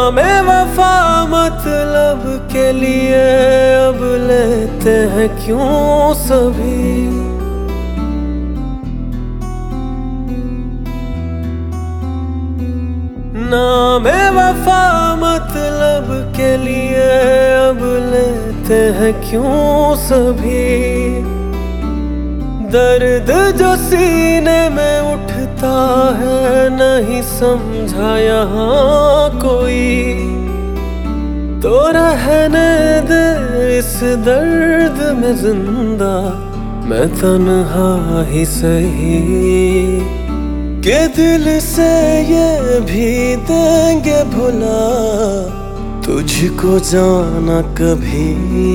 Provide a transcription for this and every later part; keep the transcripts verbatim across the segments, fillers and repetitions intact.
नाम वफा मतलब के लिए अब लेते हैं क्यों सभी। नाम वफा मतलब के लिए अब लेते हैं क्यों सभी। दर्द जो सीने में उठता है नहीं समझा यहाँ कोई, तो रहने दे इस दर्द में जिंदा मैं तन्हा ही सही। के दिल से ये भी देंगे भुला तुझको जाना कभी।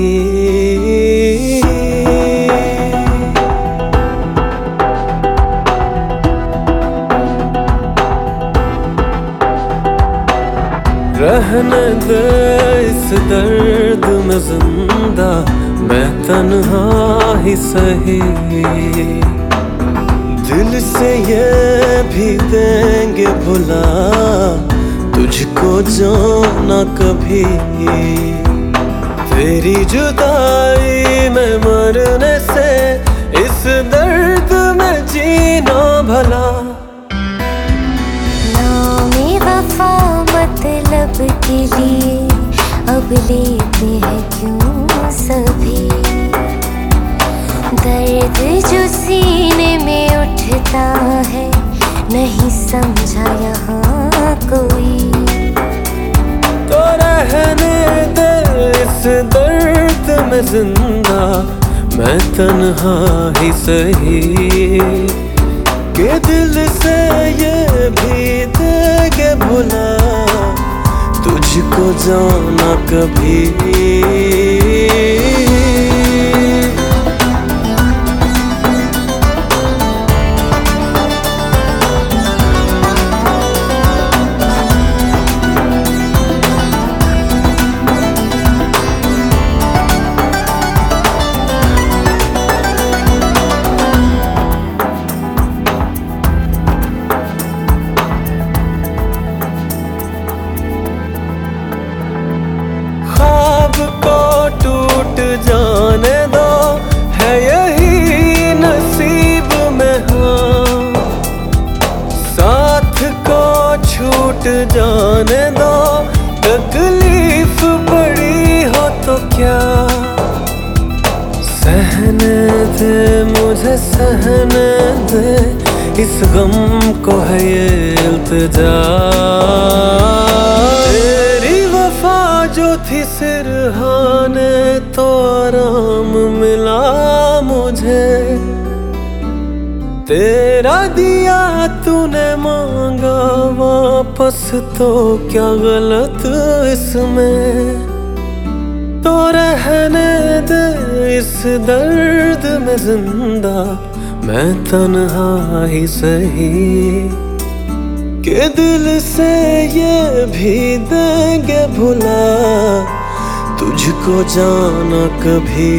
रहने दे इस दर्द में जिंदा मैं तन्हा ही सही। दिल से ये भी देंगे भुला तुझको जाना कभी। तेरी जुदाई में मरने से इस दर्द में जीना भला। नाम वफा मतलब के लिए अब लेते हैं क्यों सभी। दर्द जो सीने में उठता है नहीं समझा यहाँ कोई, तो रहने दे इस दर्द में जिंदा मैं तन्हा ही सही। के दिल से ये भी देंगे भुला तुझको जाना कभी। जाने दो है यही नसीब में, हाँ साथ को छूट जाने दो। तकलीफ बड़ी हो तो क्या सहने दे मुझे सहने दे इस गम को है ये इल्तिजा। तेरी वफा जो थी सिरहाने तो आराम मिला मुझे। तेरा दिया तूने मांगा वापस तो क्या गलत इसमें। तो रहने दे इस दर्द में जिंदा मैं तन्हा ही सही। के दिल से ये भी देंगे भुला तुझको जाना कभी।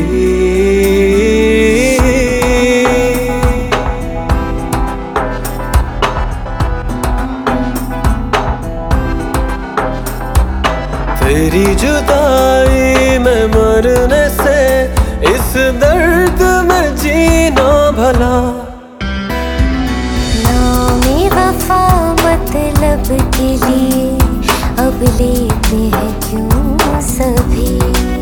तेरी जुदाई में मरने से इस दर्द में जीना भला। नाम वफा मतलब के लिए अब लेते हैं क्यों सभी।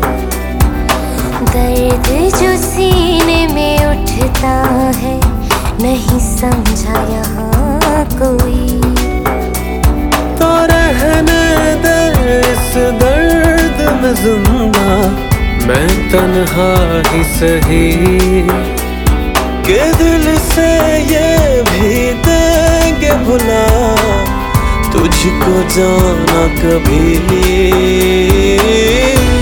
दर्द जो सीने में उठता है नहीं समझा यहाँ कोई, तो रहने दे इस दर्द में जिंदा मैं तन्हा ही सही। के दिल से ये भी देंगे भुला तुझको जाना कभी।